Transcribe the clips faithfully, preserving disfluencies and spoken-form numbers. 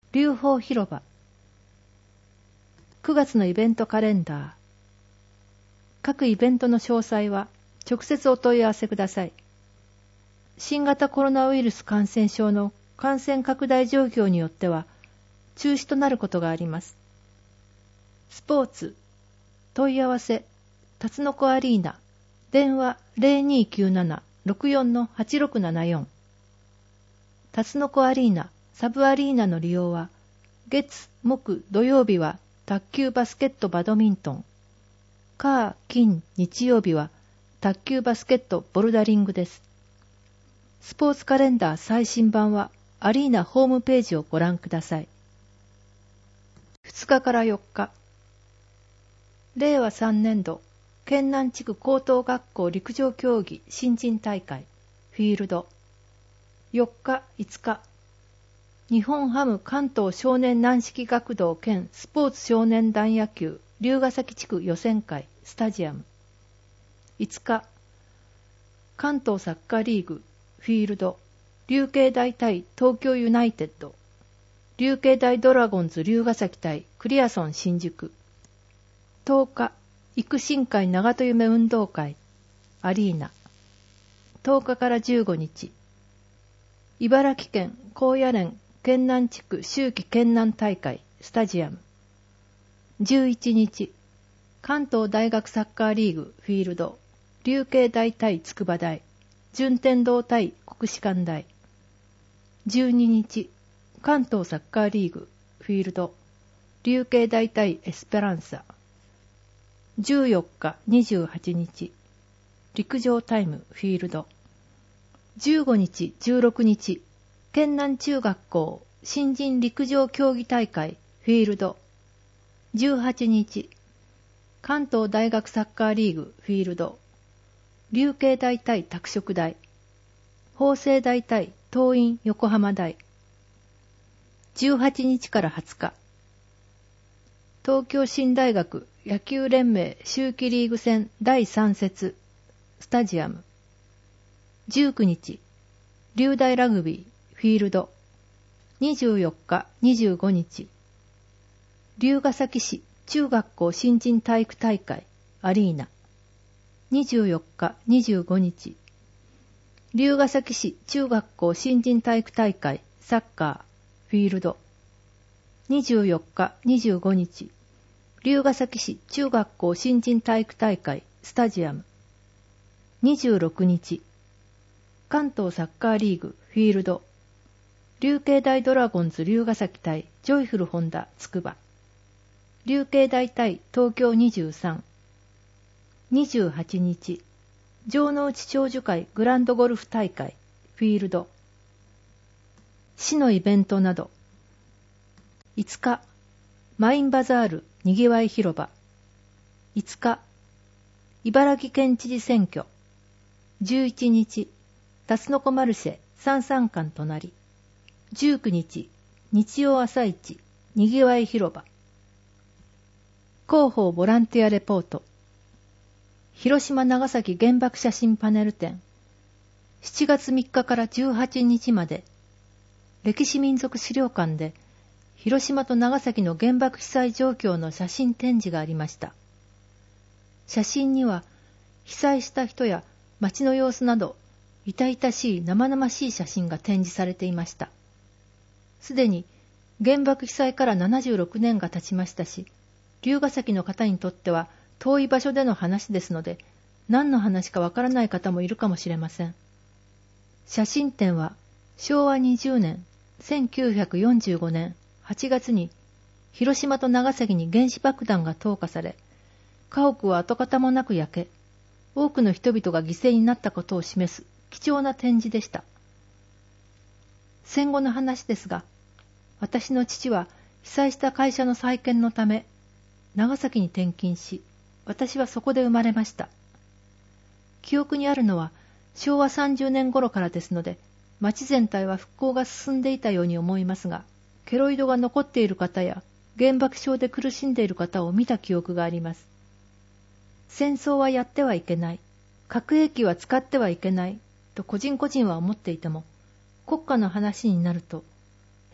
龍宝広場。くがつのイベントカレンダー。各イベントの詳細は直接お問い合わせください。新型コロナウイルス感染症の感染拡大状況によっては中止となることがあります。スポーツ、問い合わせ、タツノコアリーナ、電話 ゼロにーきゅうなな ろくよん はちろくななよん。タツノコアリーナ、サブアリーナの利用は、月、木、土曜日は卓球バスケットバドミントン、火、金、日曜日は卓球バスケットボルダリングです。スポーツカレンダー最新版はアリーナホームページをご覧ください。ふつかからよっか、れいわさんねん度県南地区高等学校陸上競技新人大会フィールド。よっか、いつか、日本ハム関東少年軟式学童兼スポーツ少年団野球龍ヶ崎地区予選会スタジアム。いつか、関東サッカーリーグフィールド龍慶大対東京ユナイテッド、龍慶大ドラゴンズ龍ヶ崎対クリアソン新宿。とおか、育新会長門夢運動会アリーナ。とおかからじゅうごにち、茨城県高野連県南地区秋季県南大会スタジアム。じゅういちにち、関東大学サッカーリーグフィールド龍慶大対筑波大、順天堂対国士舘大。じゅうににち、関東サッカーリーグフィールド龍慶大対エスペランサ。じゅうよっか、にじゅうはちにち、陸上タイムフィールド。じゅうごにち、じゅうろくにち、県南中学校新人陸上競技大会フィールド。じゅうはちにち、関東大学サッカーリーグフィールド龍慶大対拓殖大、法政大対桐蔭横浜大。じゅうはちにちからはつか、東京新大学野球連盟秋季リーグ戦だいさん節スタジアム。じゅうくにち、龍大ラグビーフィールド。にじゅうよっか、にじゅうごにち、龍ヶ崎市中学校新人体育大会アリーナ。にじゅうよっか、にじゅうごにち、龍ヶ崎市中学校新人体育大会サッカーフィールド。にじゅうよっか、にじゅうごにち、龍ヶ崎市中学校新人体育大会スタジアム。にじゅうろくにち、関東サッカーリーグフィールド龍慶大ドラゴンズ龍ヶ崎対ジョイフルホンダつくば。龍慶大対東京にじゅうさん。にじゅうはちにち、城之内長寿会グランドゴルフ大会フィールド。市のイベントなど。いつか、マインバザールにぎわい広場。いつか、茨城県知事選挙。じゅういちにち、タツノコマルシェ三三館隣。じゅうくにち、日曜朝市にぎわい広場。広報ボランティアレポート。広島長崎原爆写真パネル展。しちがつみっかからじゅうはちにちまで、歴史民族資料館で広島と長崎の原爆被災状況の写真展示がありました。写真には被災した人や街の様子など痛々しい生々しい写真が展示されていました。すでに原爆被災からななじゅうろくねんが経ちましたし、龍ヶ崎の方にとっては遠い場所での話ですので、何の話かわからない方もいるかもしれません。写真展はしょうわにじゅうねん、せんきゅうひゃくよんじゅうごねんはちがつに広島と長崎に原子爆弾が投下され、家屋は跡形もなく焼け、多くの人々が犠牲になったことを示す貴重な展示でした。戦後の話ですが、私の父は被災した会社の再建のため、長崎に転勤し、私はそこで生まれました。記憶にあるのはしょうわさんじゅうねん頃からですので、町全体は復興が進んでいたように思いますが、ケロイドが残っている方や原爆症で苦しんでいる方を見た記憶があります。戦争はやってはいけない、核兵器は使ってはいけないと個人個人は思っていても、国家の話になると、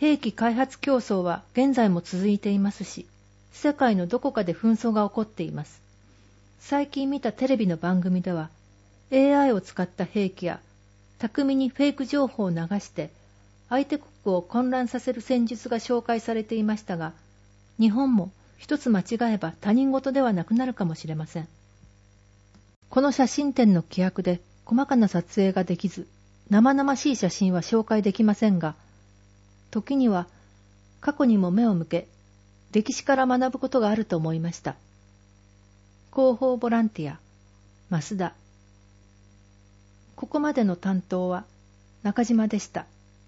兵器開発競争は現在も続いていますし、世界のどこかで紛争が起こっています。最近見たテレビの番組では、エーアイ を使った兵器や、巧みにフェイク情報を流して、相手国を混乱させる戦術が紹介されていましたが、日本も一つ間違えば他人事ではなくなるかもしれません。この写真展の規約で細かな撮影ができず、生々しい写真は紹介できませんが、時には過去にも目を向け、歴史から学ぶことがあると思いました。広報ボランティア、増田。ここまでの担当は中島でした。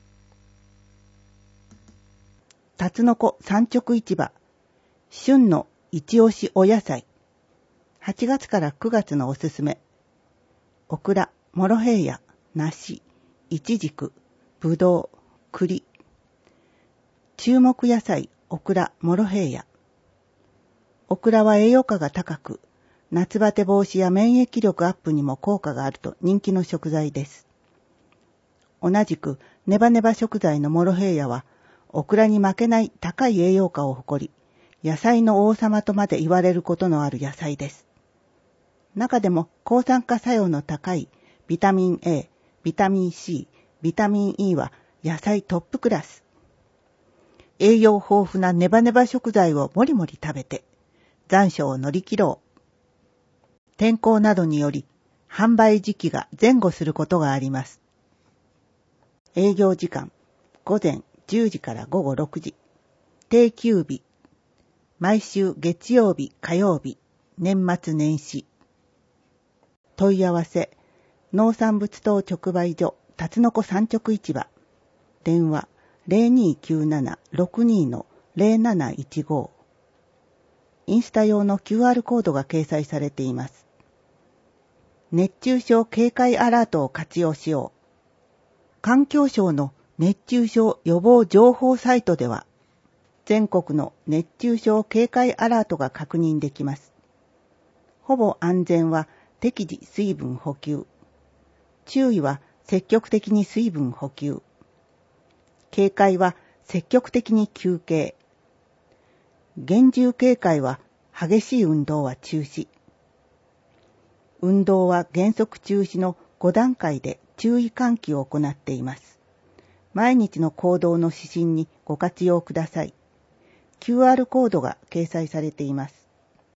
タツノコ産直市場、旬の一押しお野菜。はちがつからくがつのおすすめ。オクラ、モロヘイヤ、梨、イチジク、ブドウ、栗。注目野菜、オクラ、モロヘイヤ。オクラは栄養価が高く、夏バテ防止や免疫力アップにも効果があると人気の食材です。同じくネバネバ食材のモロヘイヤは、オクラに負けない高い栄養価を誇り、野菜の王様とまで言われることのある野菜です。中でも抗酸化作用の高いビタミン A、ビタミン C、ビタミン E は野菜トップクラス。栄養豊富なネバネバ食材をもりもり食べて、残暑を乗り切ろう。天候などにより販売時期が前後することがあります。営業時間、午前じゅうじから午後ろくじ。定休日、毎週月曜日、火曜日、年末年始。問い合わせ、農産物等直売所、タツノコ産直市場。電話、ゼロにきゅうなな ろくに の ゼロなないちご。インスタ用の キューアール コードが掲載されています。熱中症警戒アラートを活用しよう。環境省の熱中症予防情報サイトでは、全国の熱中症警戒アラートが確認できます。ほぼ安全は適時水分補給。注意は積極的に水分補給。警戒は積極的に休憩。厳重警戒は激しい運動は中止。運動は原則中止のごだんかいで注意喚起を行っています。毎日の行動の指針にご活用ください。キューアール コードが掲載されています。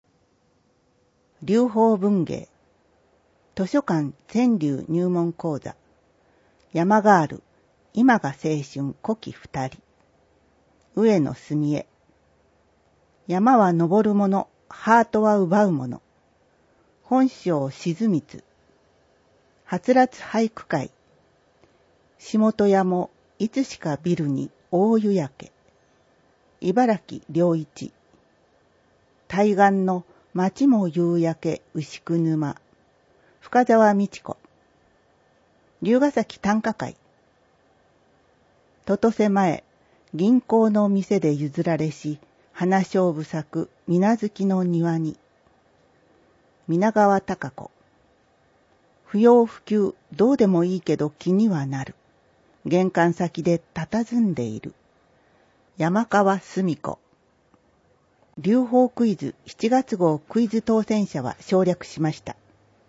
流法文芸。図書館川柳入門講座。山ガール、今が青春古希二人。上野澄江。山は登るもの、ハートは奪うもの。本性静光。はつらつ俳句会。下戸屋もいつしかビルに大湯焼け。茨城良一。対岸の町も夕焼け牛久沼。深沢美智子。龍ヶ崎短歌会。ととせ前、銀行の店で譲られし、花勝負咲く水無月の庭に。皆川貴子。不要不急、どうでもいいけど気にはなる。玄関先で佇んでいる。山川澄子。流法クイズしちがつ号クイズ当選者は省略しました。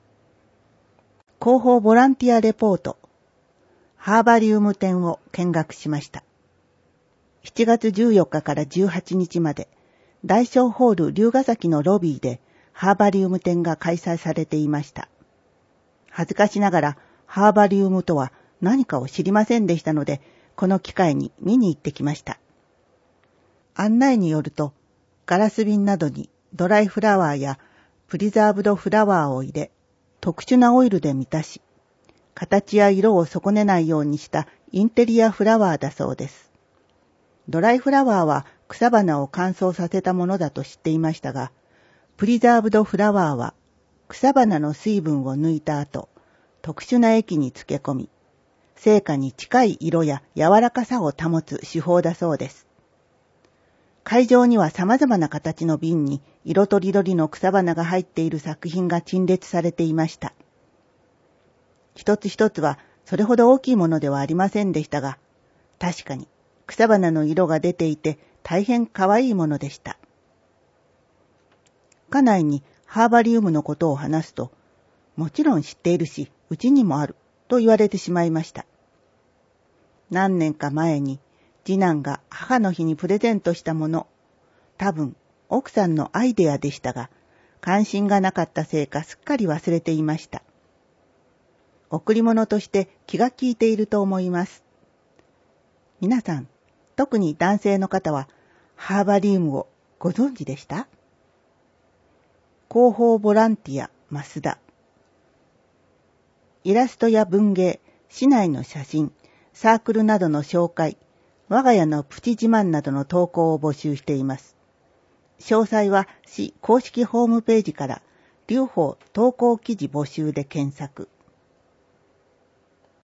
広報ボランティアレポート。ハーバリウム展を見学しました。しちがつじゅうよっかからじゅうはちにちまで、大正ホール龍ヶ崎のロビーでハーバリウム展が開催されていました。恥ずかしながらハーバリウムとは何かを知りませんでしたので、この機会に見に行ってきました。案内によると、ガラス瓶などにドライフラワーやプリザーブドフラワーを入れ、特殊なオイルで満たし、形や色を損ねないようにしたインテリアフラワーだそうです。ドライフラワーは草花を乾燥させたものだと知っていましたが、プリザーブドフラワーは草花の水分を抜いた後、特殊な液に漬け込み、生花に近い色や柔らかさを保つ手法だそうです。会場には様々な形の瓶に色とりどりの草花が入っている作品が陳列されていました。一つ一つはそれほど大きいものではありませんでしたが、確かに草花の色が出ていて大変可愛いものでした。家内にハーバリウムのことを話すと、もちろん知っているし、うちにもあると言われてしまいました。何年か前に次男が母の日にプレゼントしたもの、多分奥さんのアイデアでしたが、関心がなかったせいかすっかり忘れていました。贈り物として気が利いていると思います。皆さん、特に男性の方はハーバリウムをご存知でした？広報ボランティア増田。イラストや文芸、市内の写真、サークルなどの紹介、我が家のプチ自慢などの投稿を募集しています。詳細は市公式ホームページから留保投稿記事募集で検索。